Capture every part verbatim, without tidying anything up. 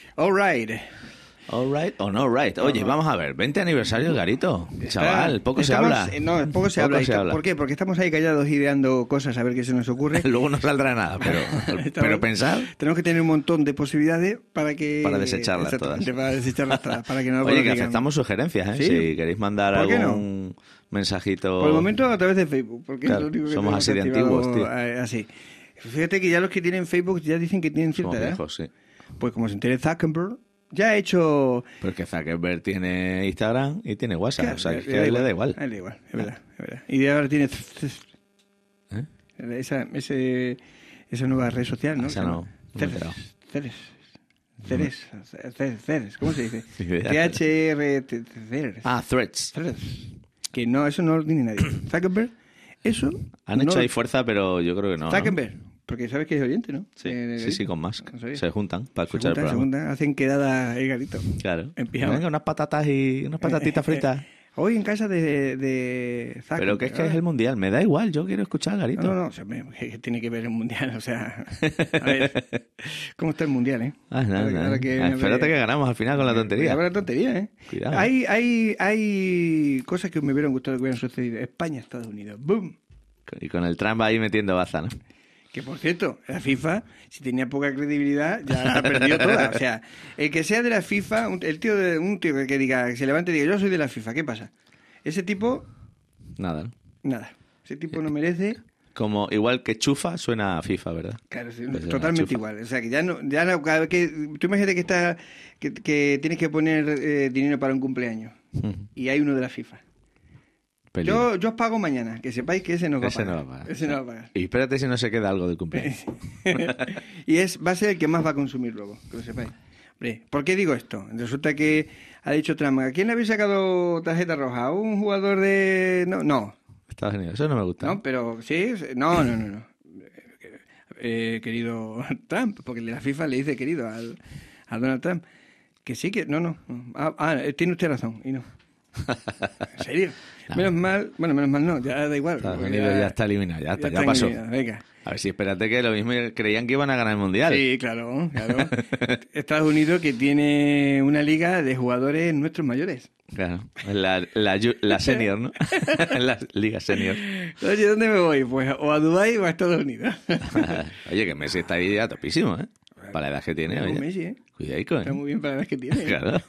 All right. All right o no right. Oye, vamos a ver, veinte aniversario, Garito. Chaval, poco Estamos, se habla. No, poco se poco habla. Se habla. ¿Por qué? Porque estamos ahí callados ideando cosas a ver qué se nos ocurre. Luego no saldrá nada, pero, pero pensar... Tenemos que tener un montón de posibilidades para que... Para desecharlas todas. Para desecharlas todas. Para que no Oye, que aceptamos sugerencias, ¿eh? ¿Sí? Si queréis mandar algún no? mensajito... Por el momento a través de Facebook. Porque claro, es lo único que somos así de antiguos, tío. Así. Fíjate que ya los que tienen Facebook ya dicen que tienen cierta somos edad. viejos, sí. Pues como se entere Zuckerberg... Ya ha hecho... Porque Zuckerberg tiene Instagram y tiene WhatsApp, claro, o sea, que, que a él le da igual. A él le da igual, es verdad, es verdad. Y ahora tiene... ¿Eh? Esa, ese, esa nueva red social, ¿no? Esa no, Ceres, Ceres, Ceres, Ceres, Ceres, ¿cómo se dice? T H R, Ceres. Ah, Threads. Threads. Que no, eso no lo tiene nadie. Zuckerberg, eso... Han no, hecho ahí fuerza, pero yo creo que no. Zuckerberg. ¿no? Porque sabes que es oyente, ¿no? Sí, eh, sí, sí, con Musk. No se juntan para se escuchar juntan, el programa. Se juntan, hacen quedada el Garito. Claro. En pijama. Venga, unas patatas y unas patatitas fritas. Hoy en casa de, de Zuckerberg. Pero que es que es el Mundial. Me da igual, yo quiero escuchar al Garito. No, no, no. O sea, ¿qué tiene que ver el Mundial? O sea, a ver, ¿cómo está el Mundial, eh? Ah, no, ahora, no. ahora que, ah, espérate que ganamos al final con la tontería. Con la tontería, ¿eh? Cuidado. Hay, hay, hay cosas que me hubieran gustado que hubieran sucedido. España, Estados Unidos. ¡Boom! Y con el Trump ahí metiendo baza, ¿no? Que, por cierto, la FIFA, si tenía poca credibilidad, ya la ha perdido toda. O sea, el que sea de la FIFA, un, el tío de, un tío que diga, que se levante y diga, yo soy de la FIFA, ¿qué pasa? Ese tipo... Nada, ¿no? Nada. Ese tipo no merece... Como igual que chufa suena a FIFA, ¿verdad? Claro, sí, totalmente igual. O sea, que ya no... Ya no cada vez que, tú imagínate que, está, que, que tienes que poner eh, dinero para un cumpleaños uh-huh. y hay uno de la FIFA. Yo, yo os pago mañana, que sepáis que ese no va a pagar. No va a pagar. Ese no va a pagar. Y espérate si no se queda algo del cumpleaños. Y es va a ser el que más va a consumir luego, que lo sepáis. Hombre, ¿por qué digo esto? Resulta que ha dicho Trump, ¿a quién le habéis sacado tarjeta roja? ¿A un jugador de...? No, no. Estados Unidos, eso no me gusta. No, pero sí, no, no, no, no. Eh, querido Trump, porque la FIFA le dice querido al, a Donald Trump. Que sí, que... No, no. Ah, ah tiene usted razón, y no. ¿En serio? No. Menos mal, bueno, menos mal no, ya da igual. Estados Unidos ya, ya está eliminado, ya, está, ya, ya pasó. Venga. A ver si espérate que lo mismo creían que iban a ganar el Mundial. Sí, claro, claro. Estados Unidos que tiene una liga de jugadores nuestros mayores. Claro, la, la, la senior, ¿no? La liga senior. Oye, ¿dónde me voy? Pues o a Dubái o a Estados Unidos. Oye, que Messi está ahí ya topísimo, ¿eh? Para la edad que tiene. Oye. Messi, ¿eh? Cuidadico, ¿eh? Está muy bien para la edad que tiene. Claro.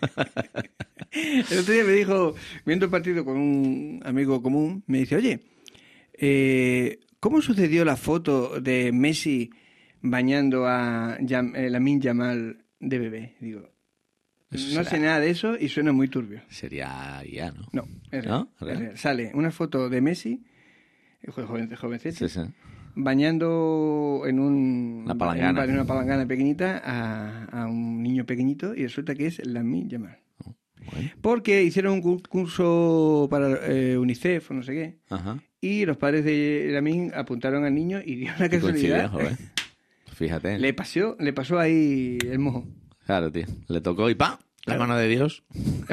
El otro día me dijo, viendo el partido con un amigo común, me dice, oye, eh, ¿cómo sucedió la foto de Messi bañando a Yam, eh, Lamine Yamal de bebé? Digo, no sé nada de eso y suena muy turbio. Sería ya, ¿no? No, es real. ¿No? Es real. Sale una foto de Messi, joven, jovencito, sí, sí. bañando en, un, una palangana. en una palangana pequeñita a, a un niño pequeñito y resulta que es Lamine Yamal. Oh, bueno. Porque hicieron un concurso para eh, UNICEF o no sé qué. Ajá. Y los padres de Lamine apuntaron al niño y dio una casualidad. ¿eh? Fíjate. Le pasó, le pasó ahí el mojo. Claro, tío. Le tocó y ¡pam! La mano de Dios.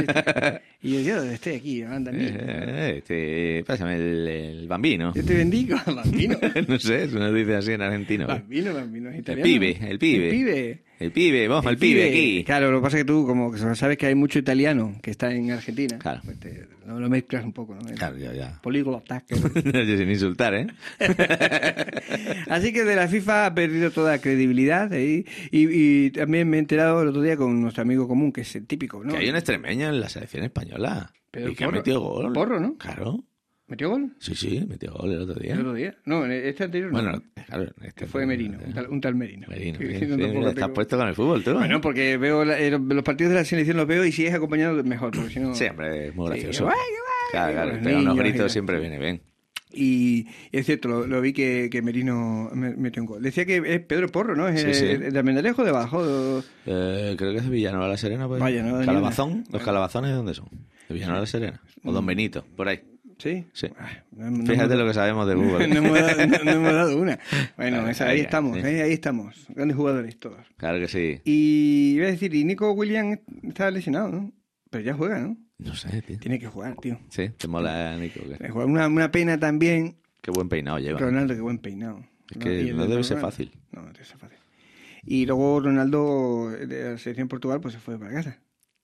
Y yo, yo estoy aquí, anda mí. Eh, este, pásame el, el bambino. Yo te bendigo, bambino. No sé, eso no dice así en argentino. Bambino, bambino, es italiano. El pibe, el pibe. El pibe. El pibe, vamos, el, el pibe, pibe aquí. Claro, lo que pasa es que tú, como que sabes que hay mucho italiano que está en Argentina, claro. Pues te, lo, lo mezclas un poco, ¿no? Claro, ya, ya. Políglota. Sin insultar, ¿eh? Así que de la FIFA ha perdido toda credibilidad, ¿eh? y, y también me he enterado el otro día con nuestro amigo común, que es el típico, ¿no? Que hay un extremeño en la selección española. Pero y que porro, ha metido gol. Porro, ¿no? Claro. ¿Metió gol? Sí, sí, metió gol el otro día. ¿El otro día? No, este anterior no. Bueno, claro. Este fue Merino, un tal, un tal Merino. Merino, que, sí, no sí, mira, estás puesto con el fútbol, tú. Bueno, porque veo la, eh, los partidos de la selección los veo y si es acompañado mejor, porque si no... Sí, hombre, es muy gracioso. Sí, guay, guay, claro, claro, pero unos gritos siempre viene bien. Y, y es cierto, lo, lo vi que, que Merino metió un gol. Decía que es Pedro Porro, ¿no? ¿Es sí, sí. de Almendarejo o de abajo? Eh, creo que es de Villanueva de la Serena. Pues. Vaya, no. Calabazón. ¿Los Calabazones de dónde son? De Villanueva de la Serena. O Don Benito, por ahí. ¿Sí? Sí. Ah, no, no Fíjate hemos, lo que sabemos de Google. no, hemos dado, no, no hemos dado una. Bueno, Vale, esa, ahí venga, estamos, sí. ¿eh? Ahí estamos. Grandes jugadores todos. Claro que sí. Y iba a decir, y Nico Williams está lesionado, ¿no? Pero ya juega, ¿no? No sé, tío. Tiene que jugar, tío. Sí, te mola Nico. ¿Qué? Jugar. Una, una pena también. Qué buen peinado lleva. Ronaldo, qué buen peinado. Es que no, no debe ser fácil. No, no debe ser fácil. Y luego Ronaldo de la selección de Portugal pues se fue para casa.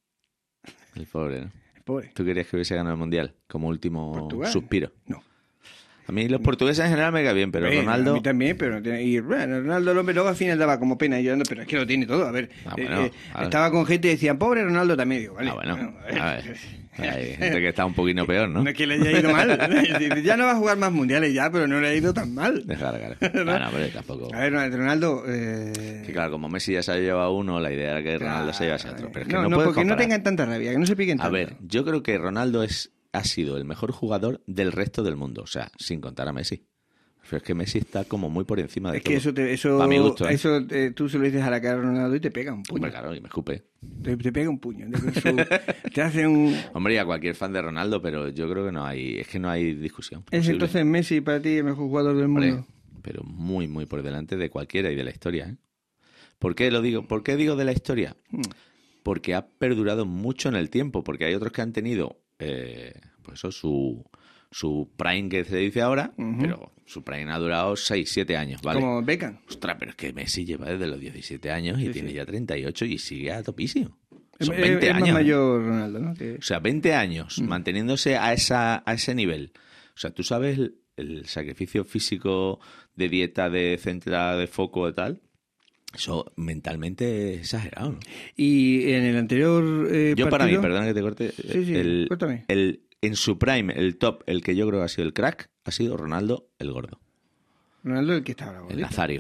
El pobre, ¿no? El pobre. ¿Tú querías que hubiese ganado el Mundial como último ¿Portugal? suspiro? No. A mí los portugueses en general me caen bien, pero Bueno, Ronaldo... a mí también, pero... Y bueno, Ronaldo el hombre luego al final daba como pena y llorando, pero es que lo tiene todo. A ver, Ah, eh, bueno, eh, a ver. estaba con gente y decían, pobre Ronaldo también. Digo, vale. Ah, bueno, a ver. a ver. Hay gente que está un poquito peor, ¿no? No es que le haya ido mal. Ya no va a jugar más mundiales ya, pero no le ha ido tan mal. Claro, claro. Bueno, pero tampoco... A ver, Ronaldo... Eh... Que claro, como Messi ya se ha llevado uno, la idea era que Ronaldo se llevase otro. Pero es que no, no, no puedes porque comparar. no tengan tanta rabia, que no se piquen A tanto. ver, yo creo que Ronaldo es, ha sido el mejor jugador del resto del mundo. O sea, sin contar a Messi. Pero es que Messi está como muy por encima de Es todo. que eso, te, eso, Pa' mi gusto, ¿eh? eso eh, tú se lo dices a la cara a Ronaldo y te pega un puño. Hombre, claro, y me escupe. Te, te pega un puño. Te, su- te hace un... Hombre, y a cualquier fan de Ronaldo, pero yo creo que no hay, es que no hay discusión. ¿Es posible. entonces Messi para ti el mejor jugador del Hombre, mundo? pero muy, muy por delante de cualquiera y de la historia, ¿eh? ¿Por qué lo digo? ¿Por qué digo de la historia? Hmm. Porque ha perdurado mucho en el tiempo, porque hay otros que han tenido, eh, pues eso, su, su prime que se dice ahora, Ujú. pero su prime ha durado seis, siete años, ¿vale? Como Beckham. Ostras, pero es que Messi lleva desde los diecisiete años y Sí, tiene sí. ya treinta y ocho y sigue a topísimo. Son Es- veinte es años. más ¿eh? mayor Ronaldo, ¿no? Que... O sea, veinte años Mm. manteniéndose a, esa, a ese nivel. O sea, tú sabes el, el sacrificio físico de dieta, de centra de foco, de tal. Eso mentalmente es exagerado, ¿no? Y en el anterior eh, Yo para mí, partido- perdona que te corte, Sí, sí, el, cuéntame. el, en su prime, el top, el que yo creo que ha sido el crack, ha sido Ronaldo el gordo, Ronaldo el que está ahora. el gordito. Nazario.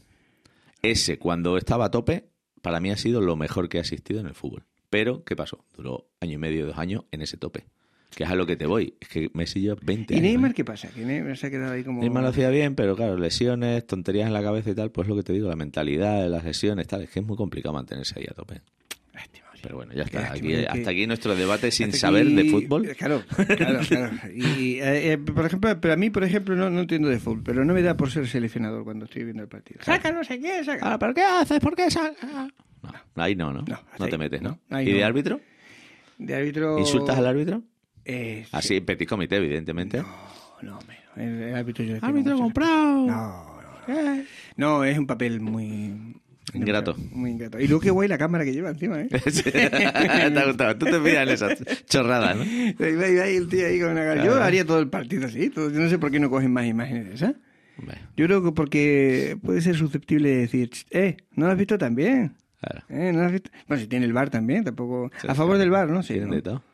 Ese, cuando estaba a tope, para mí ha sido lo mejor que ha existido en el fútbol. Pero, ¿qué pasó? Duró año y medio, dos años en ese tope. Que es a lo que te voy. Es que Messi lleva veinte ¿Y años. Neymar ¿eh? qué pasa? Que Neymar se ha quedado ahí como... Neymar lo hacía bien, pero claro, lesiones, tonterías en la cabeza y tal, pues lo que te digo, la mentalidad de las lesiones, tal, es que es muy complicado mantenerse ahí a tope. Lástima, oye. Pero bueno, ya está. Lástima, Aquí, es que- hasta aquí nuestro debate sin Hasta saber aquí- de fútbol. Claro, claro, claro. Y, eh, eh, por ejemplo, pero a mí, por ejemplo, no, no entiendo de fútbol, pero no me da por ser seleccionador cuando estoy viendo el partido. Saca, no sé qué, saca. Ah, ¿pero qué haces? ¿Por qué saca? No, ahí no, ¿no? No, No, hasta te ahí, metes, ¿no? no, ahí ¿Y de no. árbitro? De árbitro... ¿Insultas al árbitro? Eh, sí. Así, petit comité, evidentemente. No, no, hombre, el, el árbitro yo le tengo ¡Árbitro mucho comprado! respeto. No, no, no. No, es un papel muy... Ingrato. Muy ingrato. Y luego qué guay la cámara que lleva encima, ¿eh? Te ha gustado. Tú te fijas en esas chorradas, ¿no? Ahí va, ahí va el tío ahí con una cara. Yo Claro. haría todo el partido así. todo- Yo no sé por qué no cogen más imágenes de esas. Hombre, Yo creo que porque puede ser susceptible de decir, eh, ¿no lo has visto también? claro. Eh, ¿no lo has visto? Bueno, si tiene el bar también, tampoco... Sí, a favor claro. del bar, ¿no? Sí, Tienen ¿no? de todo.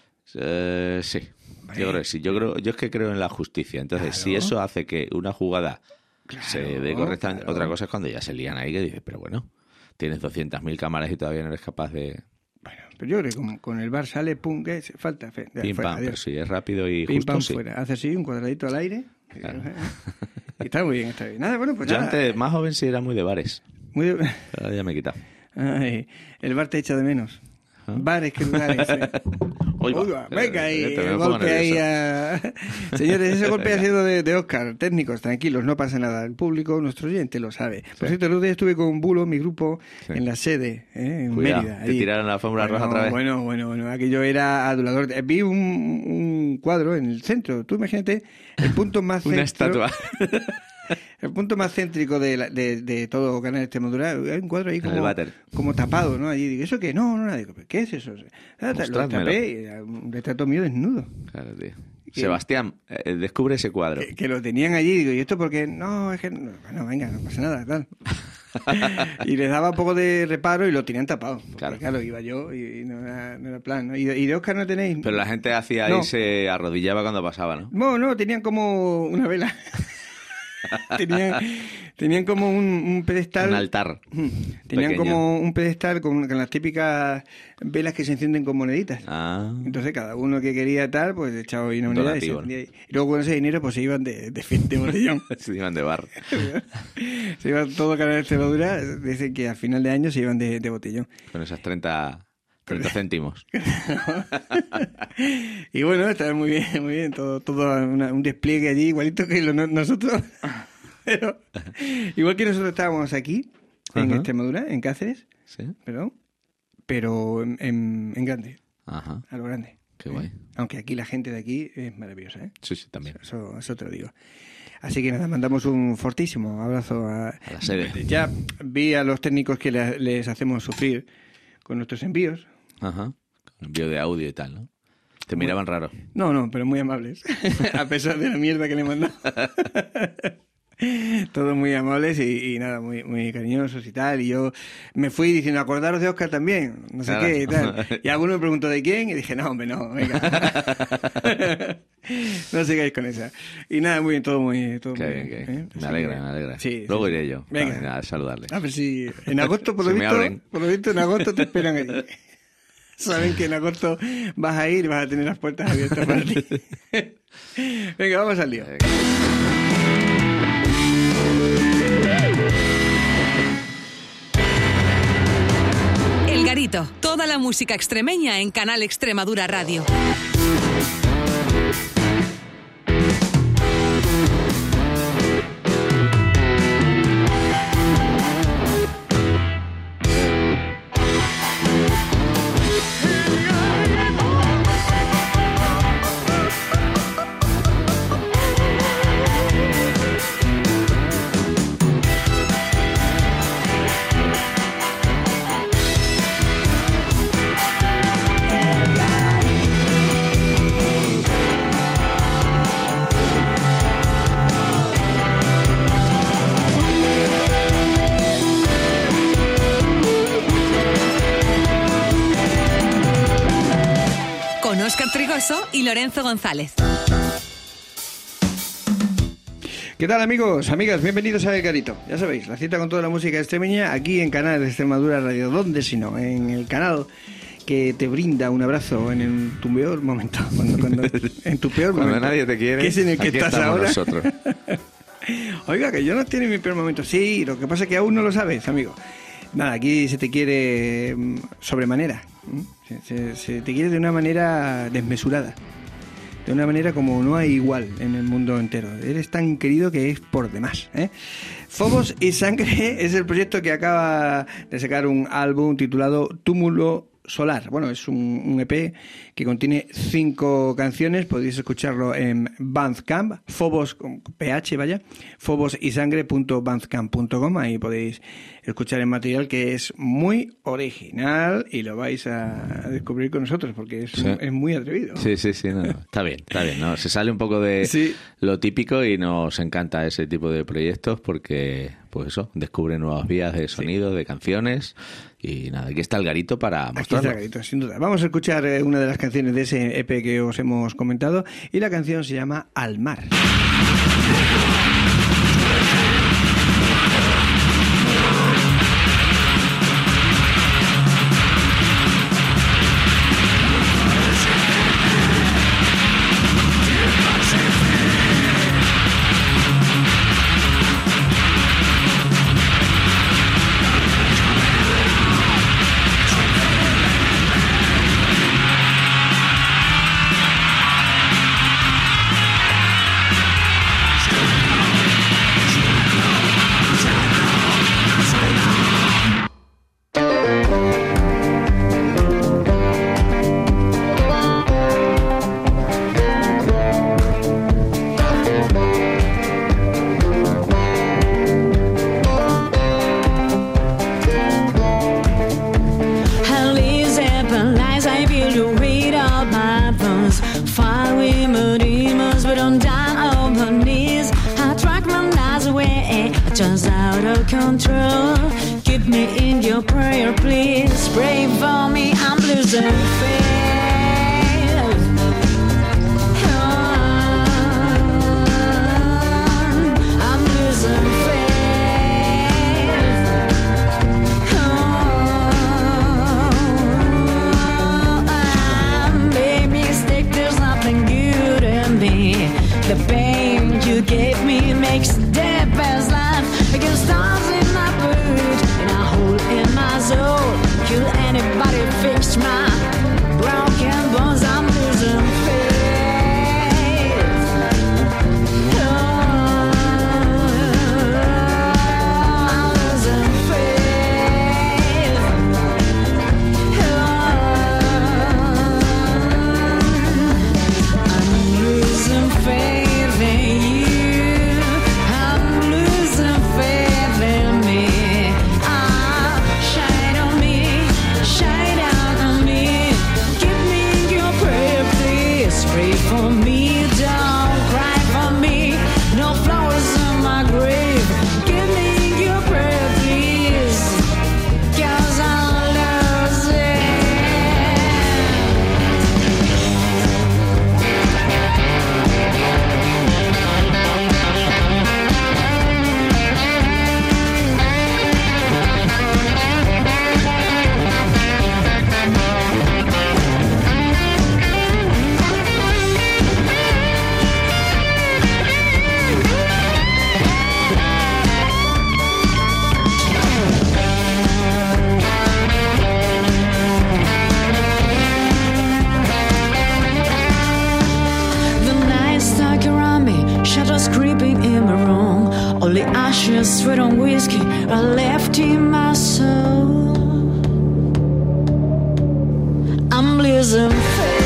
Eh, sí. Vale. Yo creo que sí. Yo, creo, yo es que creo en la justicia. Entonces, Claro. si eso hace que una jugada Claro, se dé correctamente... claro. Otra cosa es cuando ya se lían ahí que dices, pero bueno, tienes doscientas mil cámaras y todavía no eres capaz de... Bueno, pero yo creo que con, con el bar sale, pum, que se- falta. Fe, ya, Pim, fuera, pam, adiós. pero si es rápido y Pim, justo, pam, sí. fuera. Hace así, un cuadradito al aire. Claro. Y está muy bien, está bien. Nada, bueno, pues Yo nada. antes, más joven, sí era muy de bares. Muy... Pero ahora ya me he quitado. Ay, el bar te echa de menos. Ajá. Bares que lugares. eh. Uy, va. Uy, va, venga ahí, Eh, te me el pongo golpe ahí nervioso. a... Señores, ese golpe ha sido de, de Oscar. Técnicos, tranquilos, no pasa nada. El público, nuestro oyente lo sabe. Por cierto, el otro día estuve con Bulo, mi grupo, Sí. en la sede, ¿eh? En Cuidado, Mérida. te ahí. tiraron la alfombra bueno, roja otra vez. Bueno, bueno, bueno, aquello era adulador. Eh, Vi un, un cuadro en el centro. Tú imagínate el punto más Una centro- estatua. El punto más céntrico de, la- de, de todo Canal de Extremadura, hay un cuadro ahí En el como, váter. como tapado, ¿no? Allí digo, ¿eso qué? No, no, nada. Digo, ¿qué es eso? Ah, Lo Mostrádmelo. tapé, y era un retrato mío desnudo. Claro, tío. Sebastián, eh, descubre ese cuadro. Que, que lo tenían allí, digo, ¿y esto por qué? No, es que, no, bueno, venga, no pasa nada, tal. Y les daba un poco de reparo y lo tenían tapado. Porque, Claro. claro. iba yo y, y no, era, no era plan, ¿no? Y, de- y de Oscar no tenéis... Pero la gente hacía ahí, No. se arrodillaba cuando pasaba, ¿no? No, no, tenían como una vela. tenían, tenían como un, un pedestal... Un altar. Tenían pequeño. como un pedestal con, con las típicas velas que se encienden con moneditas. Ah, Entonces cada uno que quería tal, pues echaba ahí una moneda y, se Donativo, encendía ahí. Y luego con ese dinero pues se iban de, de, fin- de botellón. se iban de bar. Se iban todo Canal de Extremadura, dicen que a final de año se iban de, de botellón. Con esas treinta, treinta céntimos. Y bueno, estaba muy bien, muy bien, todo, todo una- un despliegue allí, igualito que lo- no- nosotros. Pero, igual que nosotros estábamos aquí, en Ajá. Extremadura, en Cáceres, ¿Sí? perdón, pero en, en, en grande, Ajá. a lo grande. Qué guay. ¿Eh? Aunque aquí la gente de aquí es maravillosa, ¿eh? Sí, sí, también. Eso, eso te lo digo. Así que nada, mandamos un fortísimo abrazo a, a la sede. Ya vi a los técnicos que le, les hacemos sufrir con nuestros envíos. Ajá, envío de audio y tal, ¿no? Te miraban raro. No, no, pero muy amables. A pesar de la mierda que le mandaba. Todos muy amables y, y nada, muy, muy cariñosos y tal. Y yo me fui diciendo, acordaros de Óscar también, no sé Claro. qué y tal. Y alguno me preguntó de quién y dije, no, hombre, no, venga. No sigáis con esa. Y nada, muy bien, todo muy, todo Qué muy bien, bien. qué bien. ¿eh? Me Así alegra, que- me alegra. Sí, Luego sí. iré yo Venga. también a saludarle. A ver si en agosto, por lo Si me visto, abren. por lo visto, en agosto te esperan allí. Saben que en agosto vas a ir y vas a tener las puertas abiertas para ti. Venga, vamos al lío. El Garito, toda la música extremeña en Canal Extremadura Radio. Con Óscar Trigoso y Lorenzo González. ¿Qué tal, amigos, amigas? Bienvenidos a El Garito. Ya sabéis, la cita con toda la música extremeña aquí en Canal Extremadura Radio. ¿Dónde si no? En el canal que te brinda un abrazo en el- tu peor momento. Cuando, cuando- en tu peor Cuando momento. nadie te quiere, que es en el que aquí estás estamos ahora. nosotros. Oiga, que yo no tiene mi peor momento. Sí, lo que pasa es que aún no lo sabes, amigo. Nada, aquí se te quiere mm, sobremanera. ¿m? Se, se- se te quiere de una manera desmesurada. De una manera como no hay igual en el mundo entero. Eres tan querido que es por demás, ¿eh? Fobos y Sangre es el proyecto que acaba de sacar un álbum titulado Túmulo Solar. Bueno, es un, un E P que contiene cinco canciones. Podéis escucharlo en Bandcamp, Fobos con ph, vaya, fobosysangre punto bandcamp punto com. Ahí podéis escuchar el material, que es muy original y lo vais a descubrir con nosotros porque es, Sí. es muy atrevido. Sí, sí, sí, no, no. Está bien, está bien. ¿no? Se sale un poco de Sí. lo típico y nos encanta ese tipo de proyectos porque, pues eso, descubre nuevas vías de sonido, de canciones y nada, aquí está el Garito para Aquí está mostrarlo. el Garito, sin duda. Vamos a escuchar eh, una de las canciones de ese E P que os hemos comentado y la canción se llama Al Mar. Just out of control. Keep me in your prayer, please. Pray for me, I'm losing faith. I'm losing faith. I'm made mistake, there's nothing good in me. The pain you gave me makes death as life. Against stars in my boot and a hole in my soul. Kill anybody, fix my broken bones. I'm losing faith. Oh, I'm losing faith. Oh, I'm losing faith in you. ashes, sweat on whiskey are left in my soul. I'm losing faith.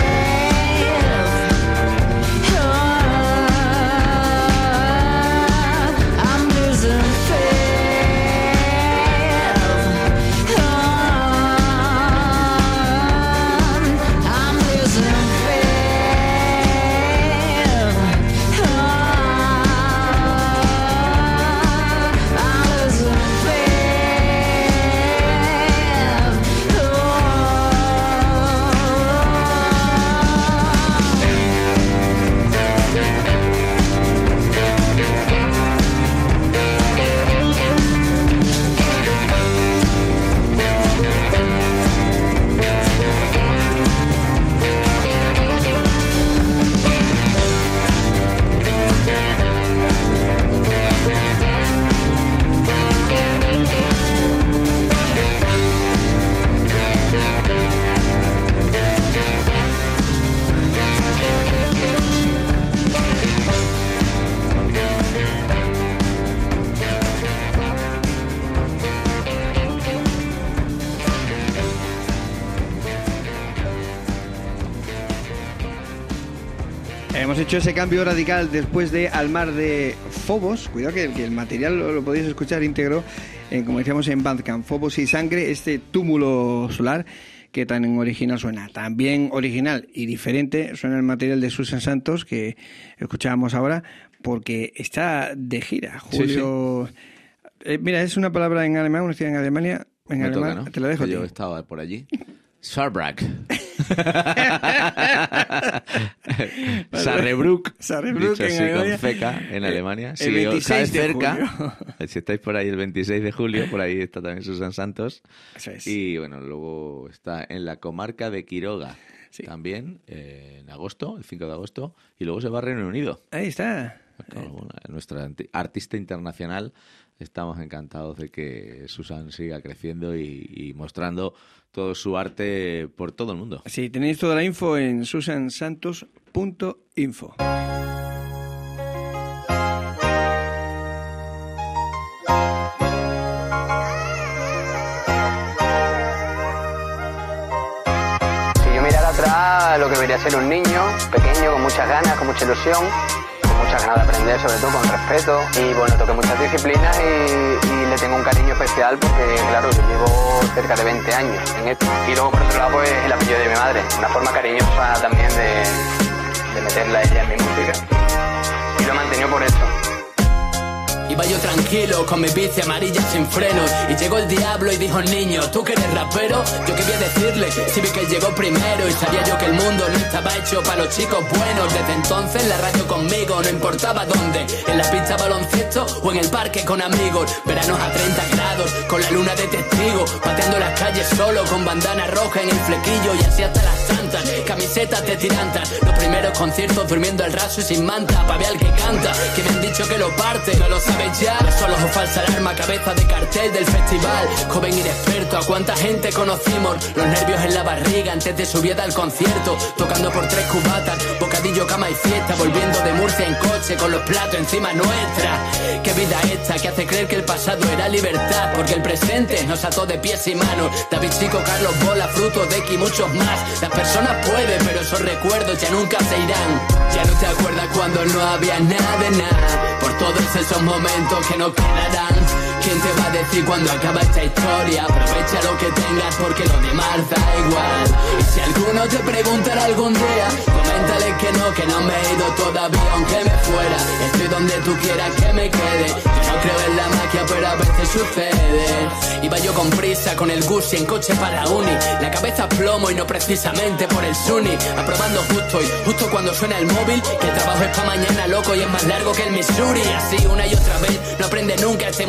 Hemos hecho ese cambio radical después de Al mar de Phobos. Cuidado que, que el material lo, lo podéis escuchar íntegro, en, como decíamos, en Bandcamp. Phobos y Sangre, este túmulo solar que tan original suena. También original y diferente suena el material de Susan Santos, que escuchábamos ahora, porque está de gira. Julio... Sí, sí. Eh, mira, es una palabra en alemán, una ciudad en Alemania. En Me alemán, toca, ¿no? Te lo dejo. Yo estaba por allí. Saarbrück. Saarbrück. Saarbrück en así, Alemania. Con feca en Alemania. El Sí, veintiséis de cerca. julio. Si estáis por ahí el veintiséis de julio, por ahí está también Susan Santos. Eso es. Y bueno, luego está en la comarca de Quiroga. Sí. También eh, en agosto, el cinco de agosto. Y luego se va a Reino Unido. Ahí está. Claro, bueno, nuestra artista internacional. Estamos encantados de que Susan siga creciendo y, y mostrando todo su arte por todo el mundo. Sí, tenéis toda la info en susan santos punto info. Si yo mirara atrás, lo que debería ser un niño pequeño, con muchas ganas, con mucha ilusión, muchas ganas de aprender, sobre todo con respeto, y bueno, toqué muchas disciplinas y, y le tengo un cariño especial porque, claro, yo llevo cerca de veinte años en esto. Y luego, por otro lado, pues el apellido de mi madre, una forma cariñosa también de, de meterla a ella en mi música. Y lo he mantenido por eso. Iba yo tranquilo, con mi bici amarilla sin frenos, y llegó el diablo y dijo: niño, ¿tú que eres rapero? Yo qué voy a decirle, si vi que él llegó primero, y sabía yo que el mundo no estaba hecho para los chicos buenos. Desde entonces la radio conmigo, no importaba dónde, en la pista baloncesto o en el parque con amigos. Veranos a treinta grados, con la luna de testigo, pateando las calles solo, con bandana roja en el flequillo, y así hasta las tantas, camisetas de tirantas. Los primeros conciertos durmiendo al raso y sin manta, pa' ver al que canta, que me han dicho que lo parte, no lo sabes ya. Solo o falsa alarma, cabeza de cartel del festival, joven inexperto, a cuánta gente conocimos, los nervios en la barriga antes de subir al concierto, tocando por tres cubatas, bocadillo, cama y fiesta, volviendo de Murcia en coche con los platos encima nuestra. Qué vida esta que hace creer que el pasado era libertad, porque el presente nos ató de pies y manos. David Chico, Carlos Bola, Fruto de X y muchos más. Las personas pueden, pero esos recuerdos ya nunca se irán. Ya no te acuerdas cuando no había nada de nada, por todos esos momentos que no quedarán. ¿Quién te va a decir cuando acaba esta historia? Aprovecha lo que tengas porque lo demás da igual. Y si alguno te preguntara algún día, coméntale que no, que no me he ido todavía aunque me fuera. Estoy donde tú quieras que me quede. Yo no creo en la magia, pero a veces sucede. Iba yo con prisa, con el Gucci en coche para la uni, la cabeza a plomo y no precisamente por el Suni, aprobando justo y justo cuando suena el móvil, que el trabajo es pa' mañana, loco, y es más largo que el Missouri. Y así una y otra vez, no aprende nunca este muchacho.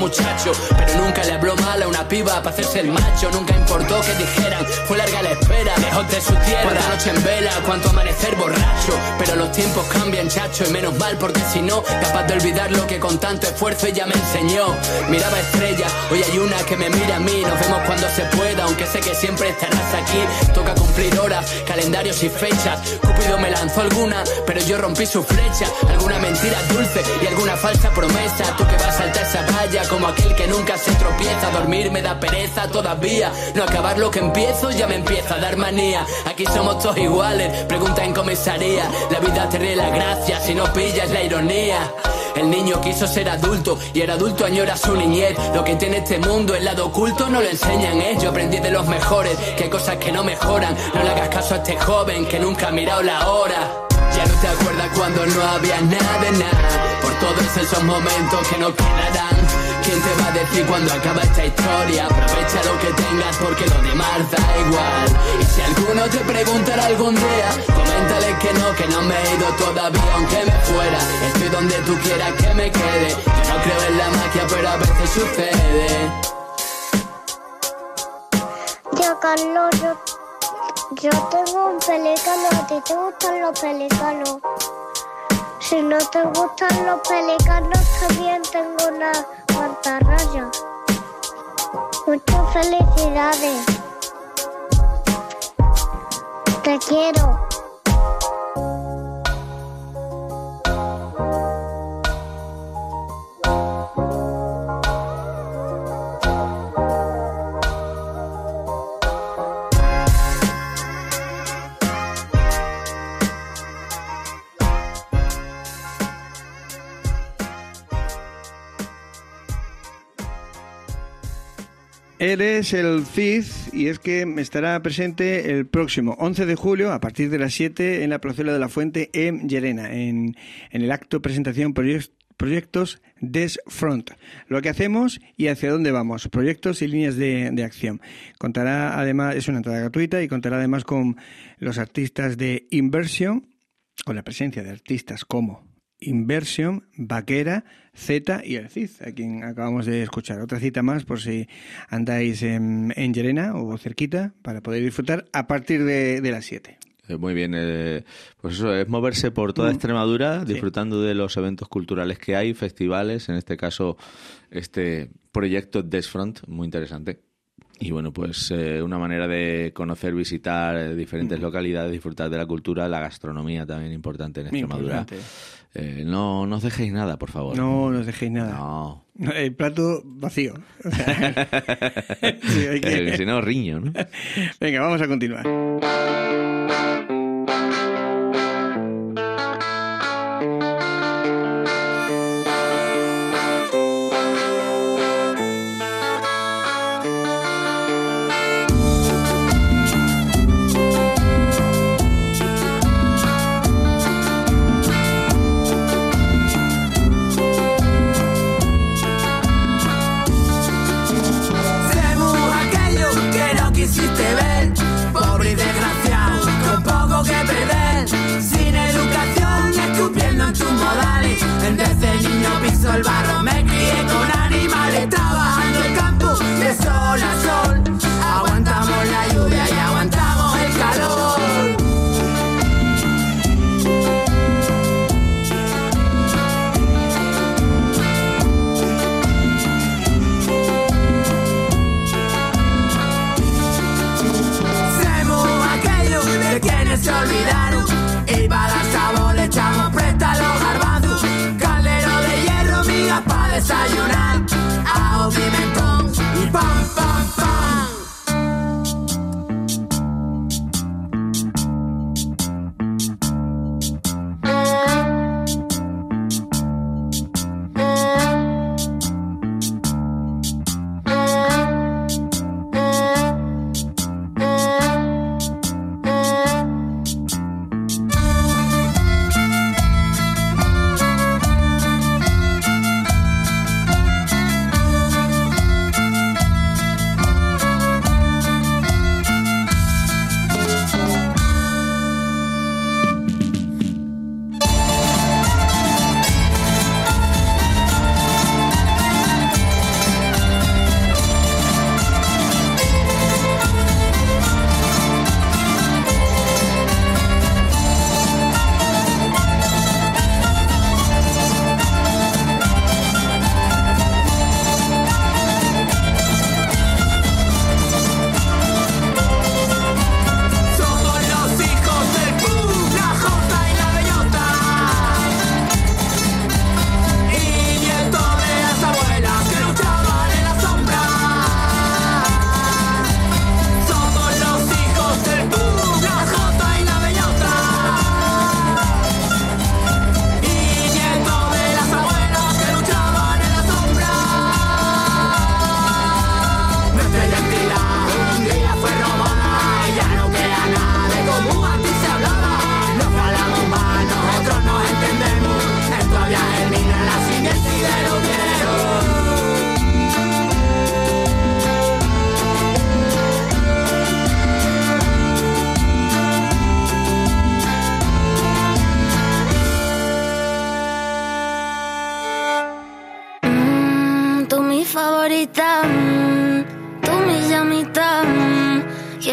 borracho, pero nunca le habló mal a una piba para hacerse el macho. Nunca importó que dijeran, fue larga la espera, lejos de su tierra, cuánta noche en vela, cuánto amanecer borracho. Pero los tiempos cambian, chacho, y menos mal, porque si no, capaz de olvidar lo que con tanto esfuerzo ella me enseñó. Miraba estrellas, hoy hay una que me mira a mí. Nos vemos cuando se pueda, aunque sé que siempre estarás aquí. Toca cumplir horas, calendarios y fechas. Cupido me lanzó alguna, pero yo rompí su flecha. Alguna mentira dulce y alguna falsa promesa. Tú que vas a saltar esa valla como aquel que nunca se tropieza. Dormir me da pereza todavía, no acabar lo que empiezo ya me empieza a dar manía. Aquí somos todos iguales, pregunta en comisaría. La vida te ríe la gracia si no pillas la ironía. El niño quiso ser adulto y el adulto añora su niñez. Lo que tiene este mundo, el lado oculto, no lo enseñan, ¿eh? Yo aprendí de los mejores que hay cosas que no mejoran. No le hagas caso a este joven que nunca ha mirado la hora. Ya no te acuerdas cuando no había nada de nada. Por todos esos momentos que no quedarán. ¿Quién te va a decir cuando acaba esta historia? Aprovecha lo que tengas porque lo demás da igual. Y si alguno te preguntara algún día, coméntale que no, que no me he ido todavía aunque me fuera. Estoy donde tú quieras que me quede. Yo no creo en la magia pero a veces sucede. Yo, Carlos, yo, yo tengo un pelícano. ¿A ti te gustan los pelícanos? Si no te gustan los pelícanos, también tengo una mantarraya. Muchas felicidades. Te quiero. Eres el Cid y es que estará presente el próximo once de julio a partir de las siete en la Plazuela de la Fuente en Llerena, en, en el acto presentación proyectos proyectos Desfront. Lo que hacemos y hacia dónde vamos, proyectos y líneas de, de acción. Contará además, es una entrada gratuita y contará además con los artistas de Inversion, con la presencia de artistas como Inversion, Vaquera, Z y el Cid, a quien acabamos de escuchar. Otra cita más por si andáis en, en Llerena o cerquita para poder disfrutar a partir de, de las siete. Muy bien, eh, pues eso, es moverse por toda Extremadura, sí, disfrutando de los eventos culturales que hay, festivales, en este caso este proyecto Desfront, muy interesante. Y bueno, pues eh, una manera de conocer, visitar eh, diferentes localidades, disfrutar de la cultura, la gastronomía también importante en Extremadura. Eh, no, no os dejéis nada, por favor. No, no os dejéis nada. No. El plato vacío. O sea, sí, hay que... eh, si no, riño, ¿no? Venga, vamos a continuar. El barro me crié con animales, trabajando el campo de sol a sol. Aguantamos la lluvia y aguantamos el calor. Somos aquellos de quienes se olvidaron y para dar sabor le echamos presta a los garbanzos. Para desayunar, ajo, pimentón y pam, pam, pam.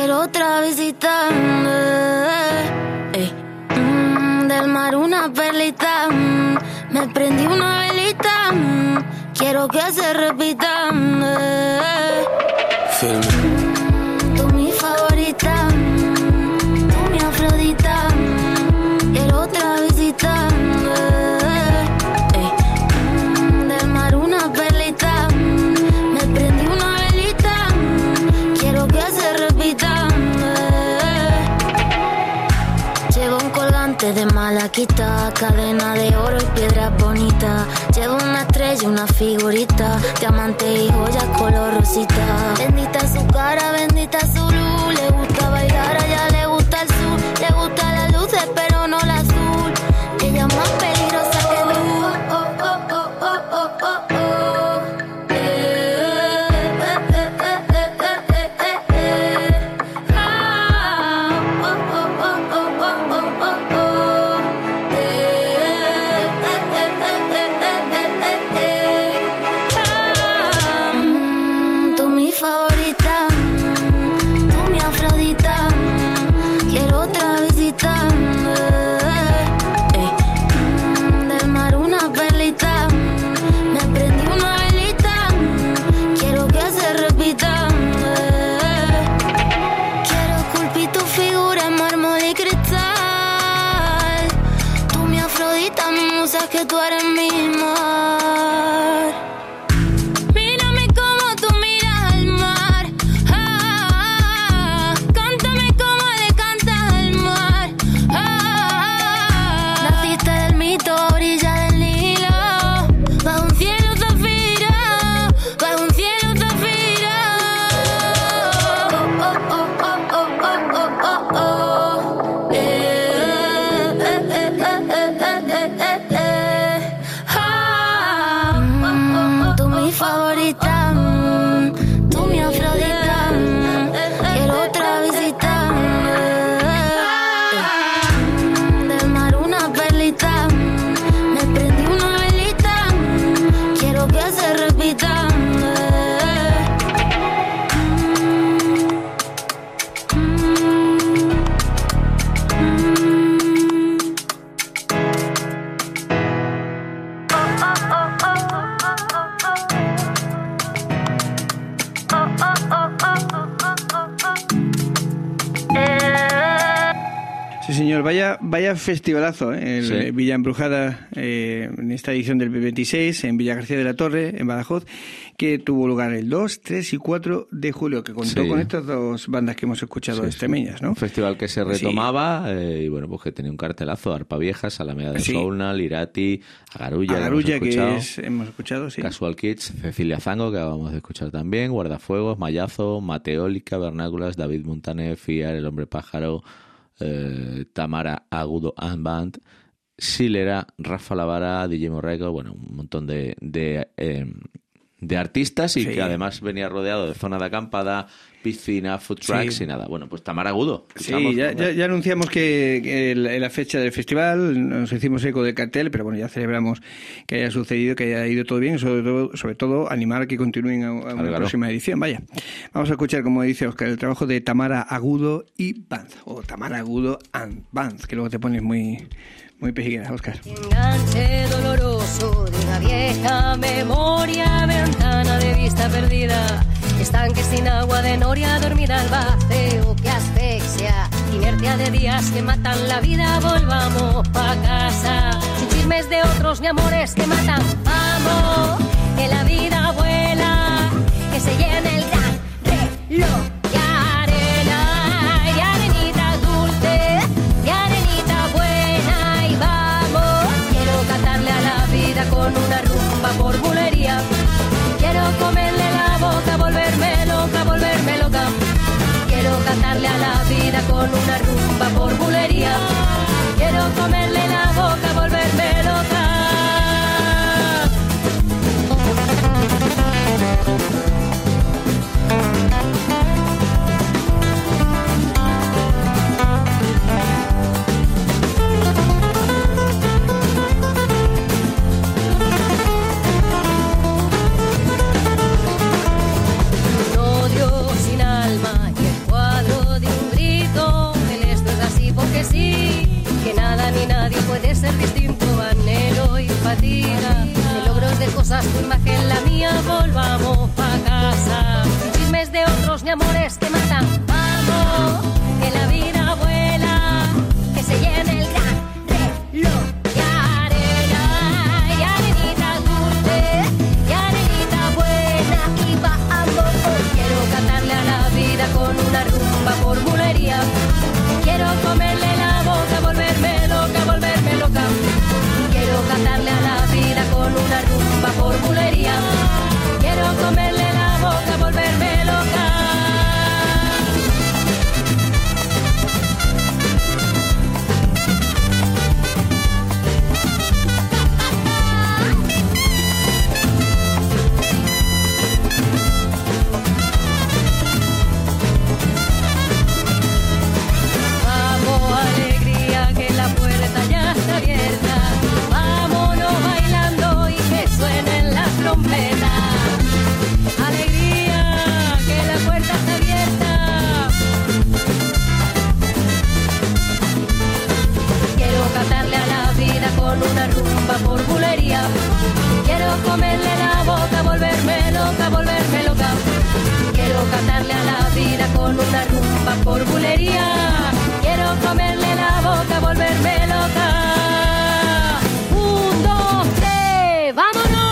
quiero otra visita. Ey. Mm, del mar una perlita, mm, me prendí una velita, mm, quiero que se repita. Mm, tú mi favorita, mm, tú mi Afrodita, mm, quiero otra visita. Ey. Mm, del mar una perlita, mm, me prendí una velita, mm, quiero que se repita. Llevo un colgante de malaquita, cadena de oro y piedra bonita. Llevo una estrella, una figurita, diamante y joyas color rosita. Bendita su cara, bendita su luz. Le gusta bailar, a ella le gusta el sur. Le gustan las luces, pero no la azul. Ella es más peligrosa que tú. Oh, oh, oh, oh, oh, oh, oh, oh. Eh, eh, eh, eh, eh, eh, eh, eh. Ah, oh, oh, oh, oh, oh, oh, oh, oh. Eh, eh, eh, eh, eh, eh, eh, eh. Ah, mm, tú mi favorita, mm, tú mi Afrodita, mm, quiero otra visita. Ey, mm, del mar una perlita, mm, me prendí una velita, mm, quiero que se repita. Quiero esculpir tu figura en mármol y cristal. Tú mi Afrodita, mi musa, que tú eres mi mar. Mírame como tú miras al mar. Ah, cántame como le cantas al mar. Ah, naciste del mito a orilla del Nilo, bajo un cielo zafiro, bajo un cielo zafiro. Oh, oh, oh, oh, oh, oh, oh, oh. Eh, eh, eh, eh, eh, eh, eh, eh. Ah, mm, tú mi favorita, mm, tú mi Afrodita, mm, quiero otra visita. Mm, del mar una perlita, mm, me prendí una velita, mm, quiero que se repita. Sí, señor, vaya, vaya festivalazo, ¿eh? El Sí. Villa Embrujada, eh, en esta edición del veintiséis, en Villa García de la Torre, en Badajoz, que tuvo lugar el dos, tres y cuatro de julio, que contó Sí. con estas dos bandas que hemos escuchado Sí, extremeñas, ¿no? Un festival que se retomaba eh, y bueno, pues que tenía un cartelazo: Arpa Vieja, Alameda de Sí. Soulnal, Irati, Agarulla, Agarulla, que que hemos escuchado, es, hemos escuchado, sí. Casual Kids, Cecilia Zango, que acabamos de escuchar también, Guardafuegos, Mayazo, Mateólica, Vernáculas, David Montaner, Fiar, El Hombre Pájaro, eh, Tamara Agudo and Band, Silera, Rafa Lavara, D J Morreco, bueno, un montón de, de, eh, de artistas y Sí. que además venía rodeado de zona de acampada, piscina, food trucks Sí. y nada. Bueno, pues Tamara Agudo. Sí, escuchamos, ya, ¿no? ya, ya anunciamos que, que el- la fecha del festival, nos hicimos eco del cartel, pero bueno, ya celebramos que haya sucedido, que haya ido todo bien, y sobre todo, sobre todo animar a que continúen a, a una Claro. próxima edición. Vaya, vamos a escuchar, como dice Oscar, el trabajo de Tamara Agudo y Band, o Tamara Agudo and Band, que luego te pones muy, muy pejiguera, Oscar. Enganche doloroso de una vieja memoria, ventana de vista perdida, estanque sin agua de noria, dormida al vacío que asfixia, inercia de días que matan la vida, volvamos pa' casa, sin chismes de otros ni amores que matan, vamos, que la vida vuela, que se llene el gran reloj de arena, y arenita dulce, y arenita buena, y vamos, quiero cantarle a la vida con una rumba por bulería, quiero comerle la boca, volverme loca, volverme loca, quiero cantarle a la vida con una rumba por bulería, quiero comerle la boca, volverme loca. Un odio sin alma y el cuadro puede ser distinto, anhelo y fatiga, de logros de cosas, tu imagen, la mía, volvamos pa' casa. Sin chismes de otros ni amores que matan, vamos, que la vida vuela, que se llene el gran reloj. Y arena, y arenita dulce, y arenita buena, y vamos. Quiero cantarle a la vida con una rumba por bulería. Quiero comerle la boca, volverme loca, volverme loca. Quiero cantarle a la vida con una rumba por bulería. Quiero comerle la boca, volverme loca. Alegría, que la puerta está abierta. Quiero cantarle a la vida con una rumba por bulería. Quiero comerle la boca, volverme loca, volverme loca. Quiero cantarle a la vida con una rumba por bulería. Quiero comerle la boca, volverme loca. Un, dos, tres, ¡vámonos!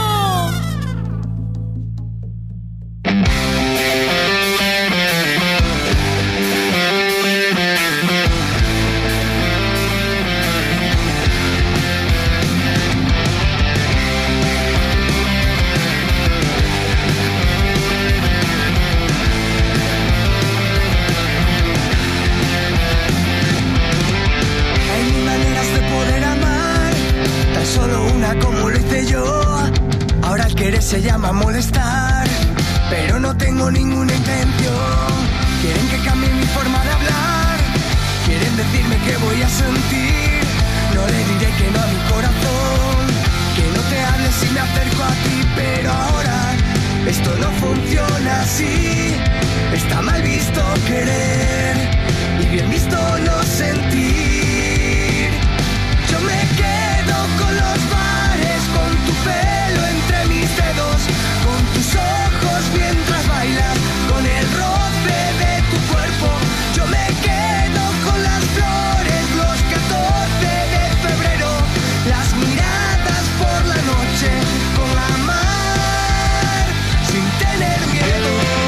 Solo una como lo hice yo. Ahora el querer se llama molestar, pero no tengo ninguna intención. Quieren que cambie mi forma de hablar, quieren decirme que voy a sentir. No le diré que no a mi corazón, que no te hables si me acerco a ti. Pero ahora esto no funciona así. Está mal visto querer y bien visto no sentir. Yo me quedo con los bares, con tu pelo entre mis dedos, con tus ojos mientras bailas, con el roce de tu cuerpo. Yo me quedo con las flores, los catorce de febrero, las miradas por la noche, con amar sin tener miedo.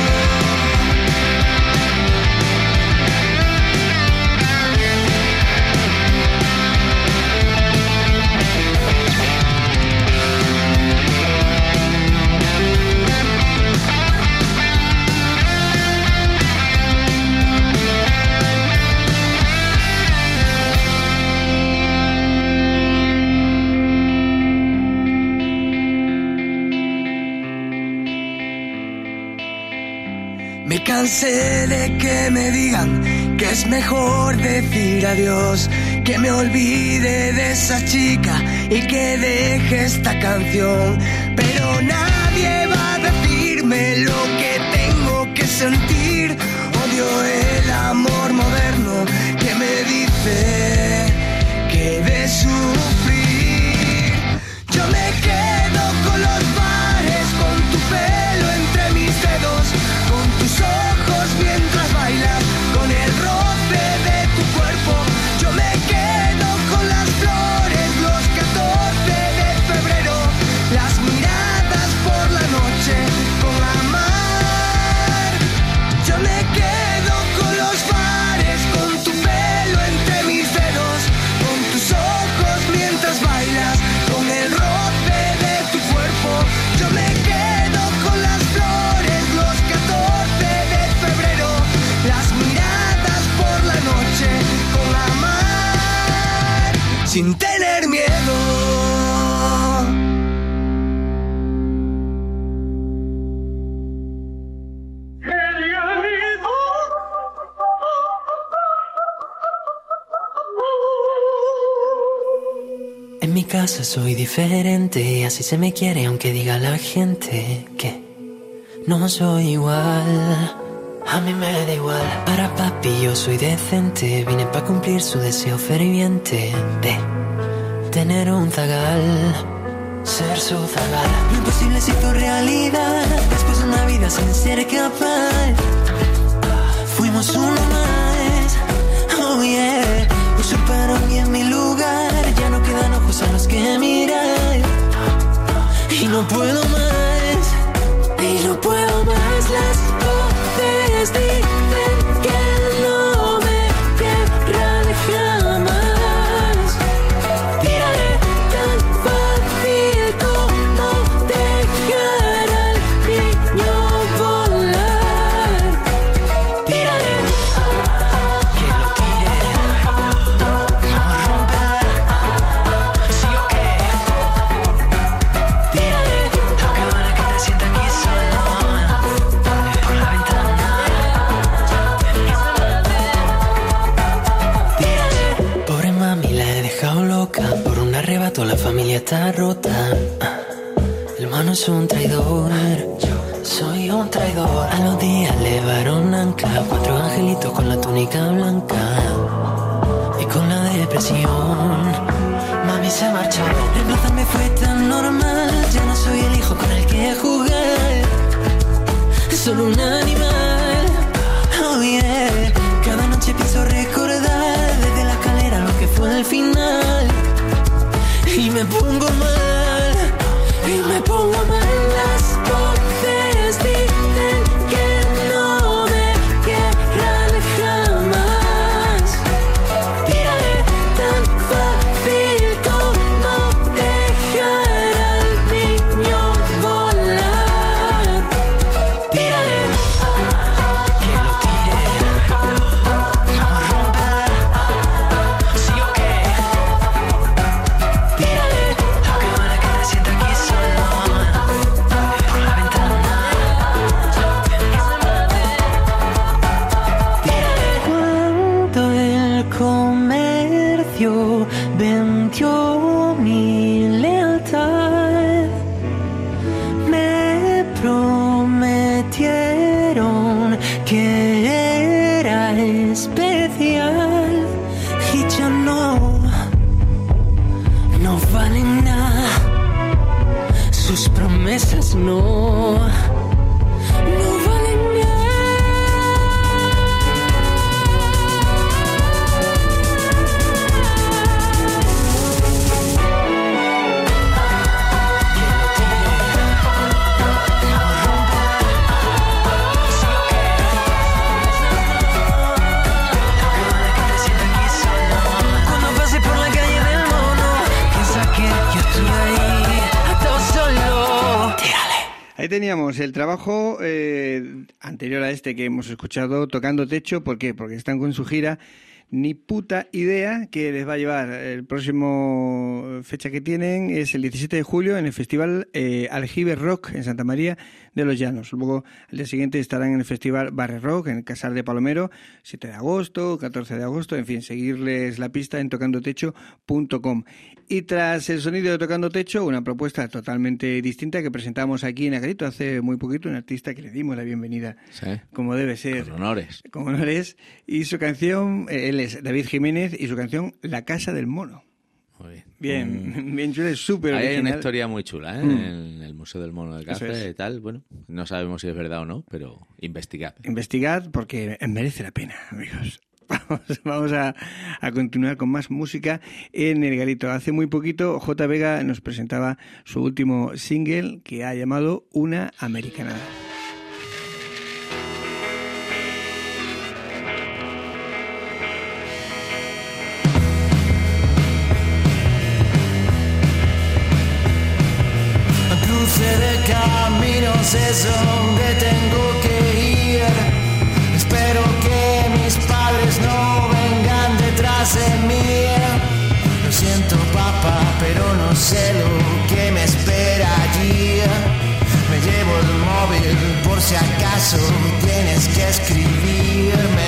Me cansé de que me digan que es mejor decir adiós, que me olvide de esa chica y que deje esta canción. Pero nadie va a decirme lo que tengo que sentir. Odio el amor moderno que me dice que de sufrir. Yo me quedo con los bares, con tu pelo entre mis dedos, con tus ojos mientras bailas, con el roce de tu cuerpo. Yo me quedo con las flores, los catorce de febrero, las miradas por la noche, con amar. Yo me quedo con los bares, con tu pelo entre mis dedos, con tus ojos mientras bailas, con el roce de tu cuerpo. Yo me quedo con las flores, los catorce de febrero, las miradas por la noche, con amar sin tener miedo. En mi casa soy diferente, así se me quiere aunque diga la gente que no soy igual. A mí me da igual. Para papi yo soy decente, vine pa' cumplir su deseo ferviente de tener un zagal, ser su zagal. Lo imposible se hizo realidad después de una vida sin ser capaz. Fuimos uno más, oh yeah. Usurparon bien mi lugar, ya no quedan ojos a los que mirar. Y no puedo más, y no puedo más. Las voces dicen que no me querrán jamás. Tiraré tan fácil como dejar al niño volar. Tiraré, que lo tire, no rompa, sí o qué. Tiraré, aunque duele que te sienta aquí solo por la ventana. Tiraré, pobre mami la he dejado loca, por un arrebato la familia está rota. El mano es un traidor, soy un traidor. A los días levaron ancla, cuatro angelitos con la túnica blanca y con la depresión. Mami se marchó, reemplazarme fue tan normal. Ya no soy el hijo con el que jugar, solo un animal. Oh yeah, cada noche pienso recordar desde la escalera lo que fue el final. Y me pongo mal, y me pongo mal. Las voces dicen que no me querrán jamás. Tiraré tan fácil como dejar al niño volar. Tiraré, que lo tire, no rompa, sí o qué. Tiraré, aunque duele que te sienta aquí solo por la ventana. Tiraré. Cuando el comercio vendió mi lealtad, me prometieron que era especial y ya no, no valen nada. Sus promesas no, no valen nada. Cuando pase por la calle del mono, piensa que yo estoy ahí, atado solo. Tírale. Ahí teníamos el trabajo eh, anterior a este que hemos escuchado, Tocando Techo. ¿Por qué? Porque están con su gira Ni Puta Idea, que les va a llevar el próximo fecha que tienen es el diecisiete de julio en el Festival eh, Aljibe Rock en Santa María de los Llanos. Luego, al día siguiente estarán en el Festival Barre Rock en el Casal de Palomero, siete de agosto, catorce de agosto, en fin, seguirles la pista en tocando techo punto com. Y tras el sonido de Tocando Techo, una propuesta totalmente distinta que presentamos aquí en Agarito hace muy poquito, un artista que le dimos la bienvenida, Sí. como debe ser. Con honores. Con honores. Y su canción, eh, él es David Jiménez, y su canción La Casa del Mono. Muy bien. Bien, Mm. bien chula, es súper Ahí hay original. una historia muy chula, ¿eh? Mm. En el Museo del Mono de Eso Café es. y tal. Bueno, no sabemos si es verdad o no, pero investigad. Investigad porque merece la pena, amigos. Vamos, vamos a, a continuar con más música en El Garito. Hace muy poquito J. Vega nos presentaba su último single que ha llamado Una Americanada. Cruce de caminos es donde tengo que ir. Espero que mis padres no vengan detrás de mí. Lo siento, papá, pero no sé lo que me espera allí. Me llevo el móvil por si acaso tienes que escribirme.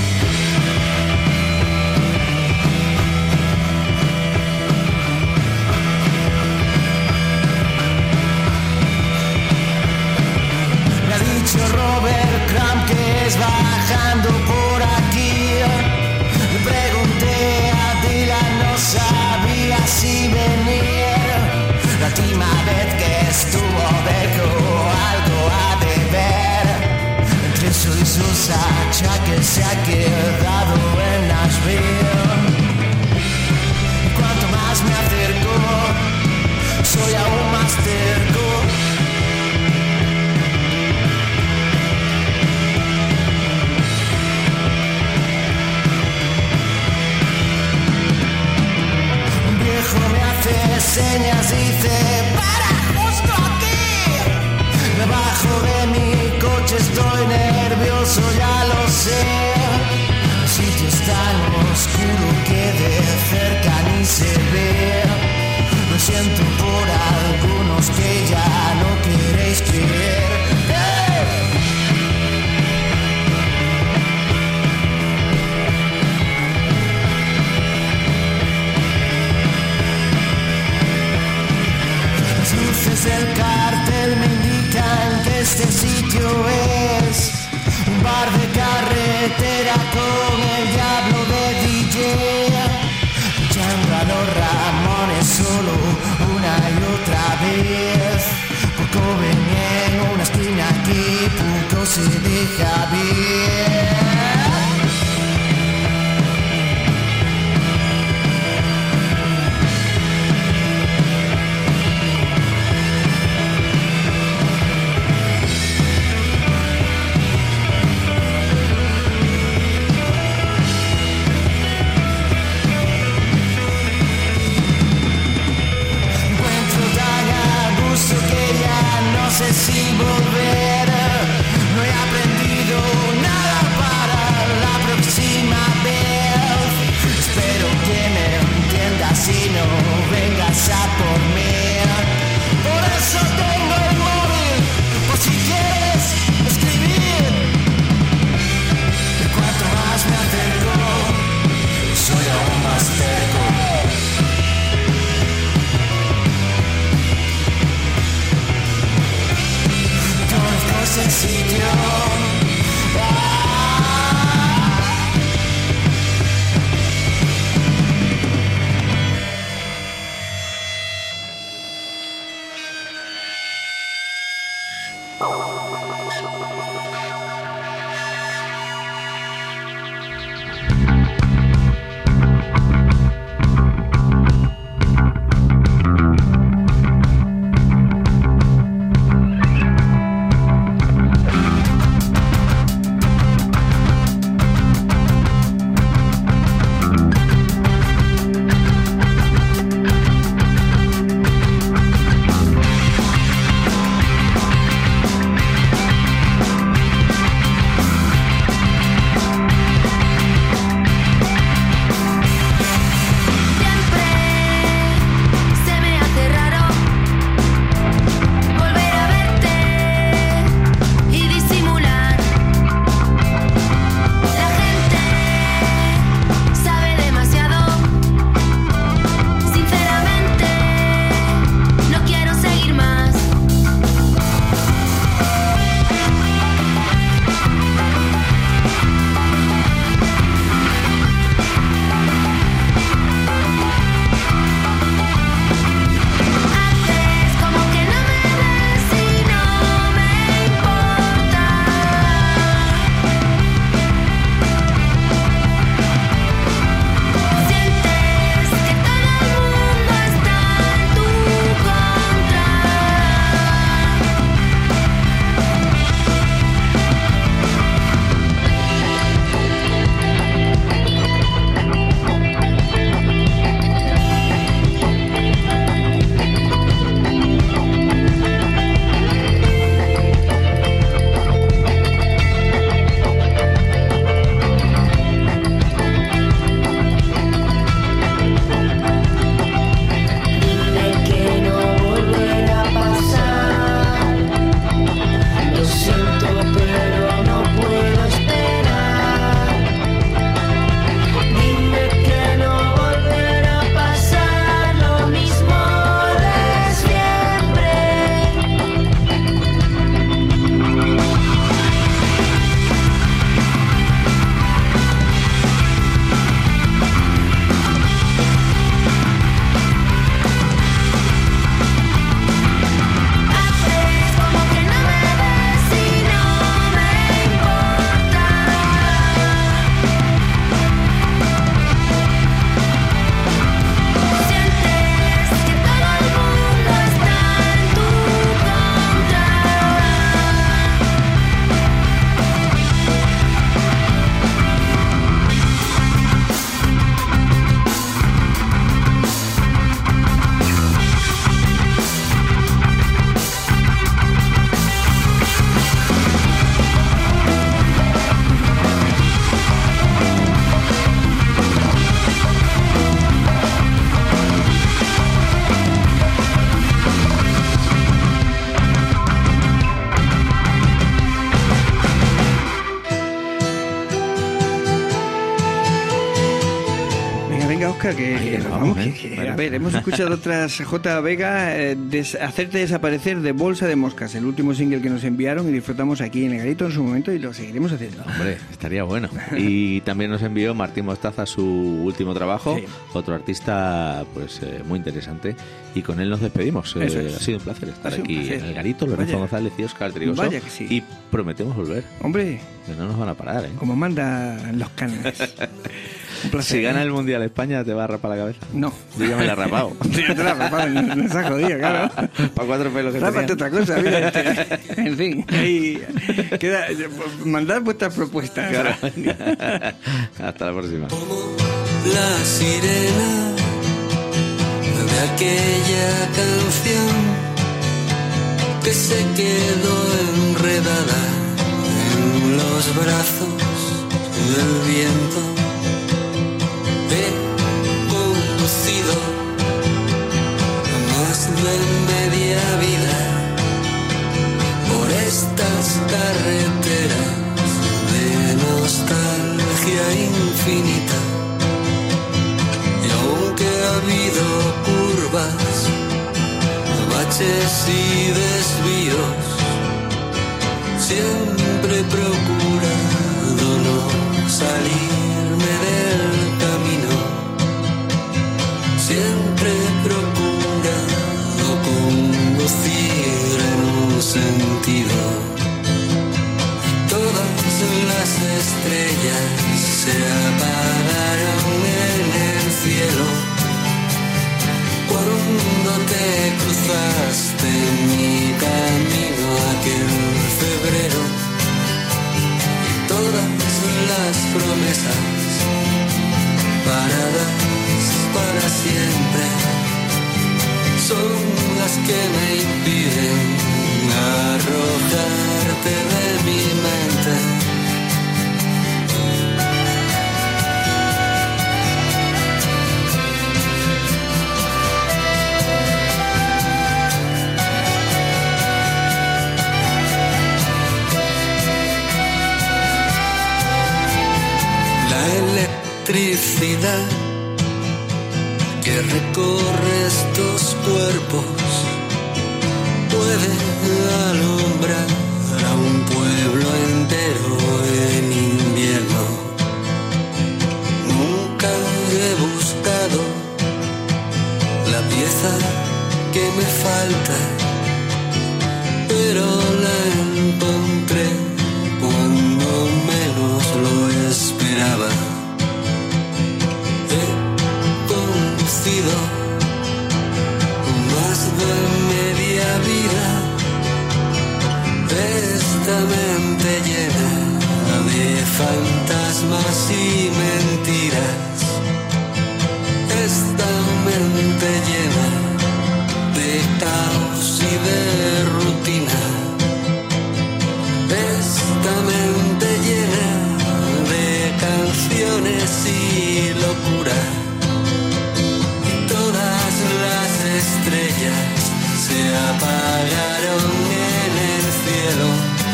Robert Crumb que es bajando por aquí. Le pregunté a Dylan, no sabía si me te para justo aquí. Debajo de mi coche estoy nervioso, ya lo sé. El sitio es tan oscuro que de cerca ni se ve. Lo siento por algunos que ya no queréis creer. Las luces del cartel me indican que este sitio es un bar de carretera con el diablo de D J, escuchando a los Ramones solo una y otra vez. Poco ven en una esquina aquí, poco se deja ver. Que ya no sé si volver, no he aprendido nada. Oscar, que, Ahí que- nos vamos, vamos, que- ¿eh? que- Bueno. a ver, hemos escuchado otras J. Vega eh, des- hacerte desaparecer de Bolsa de Moscas, el último single que nos enviaron y disfrutamos aquí en el Garito en su momento y lo seguiremos haciendo. Hombre, estaría bueno. Y también nos envió Martín Mostaza su último trabajo, Sí. otro artista pues eh, muy interesante, y con él nos despedimos. Eh, Eso es. Ha sido un placer estar Ha sido un aquí placer. en el Garito, Lorenzo Vaya. González y Óscar Trigoso. Vaya que sí. Y prometemos volver, Hombre, que no nos van a parar, ¿eh? como mandan los cánones. Un placer. Si gana el Mundial España, ¿te va a rapar la cabeza? No. Yo ya me la he rapado. Sí, yo te la rapado, no, no se ha jodido, claro. Para cuatro pelos que Rápate tenía. otra cosa, mira. este, En fin, ahí queda. Mandad vuestras propuestas. Claro. Hasta la próxima. La sirena de aquella canción que se quedó enredada en los brazos del viento. He conducido más de media vida por estas carreteras de nostalgia infinita. Y aunque ha habido curvas, baches y desvíos, siempre he procurado no salirme del camino. Siempre he procurado conducir en un sentido. Y todas las estrellas se apagaron en el cielo cuando te cruzaste mi camino aquel febrero. Y todas las promesas paradas para siempre son las que me impiden arrojarte de mi mente. Electricidad que recorre estos cuerpos puede alumbrar a un pueblo entero en invierno. Nunca he buscado la pieza que me falta, pero la encontré cuando menos lo esperaba. Más de media vida, esta mente llena de fantasmas y mentiras, esta mente llena de caos y de rutina, esta mente llena de canciones y locura. Estrellas se apagaron en el cielo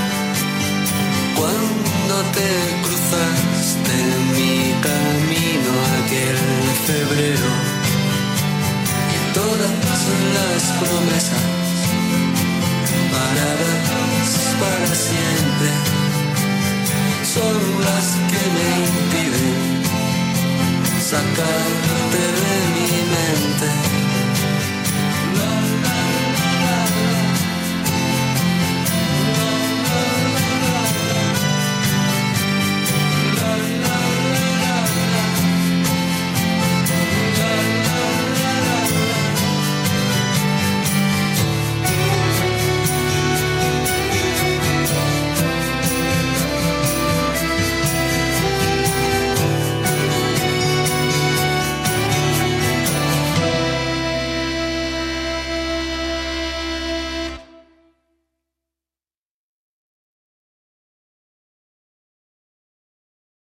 cuando te cruzaste mi camino aquel febrero. Y todas las promesas paradas para siempre son las que me impiden sacarte de mi mente.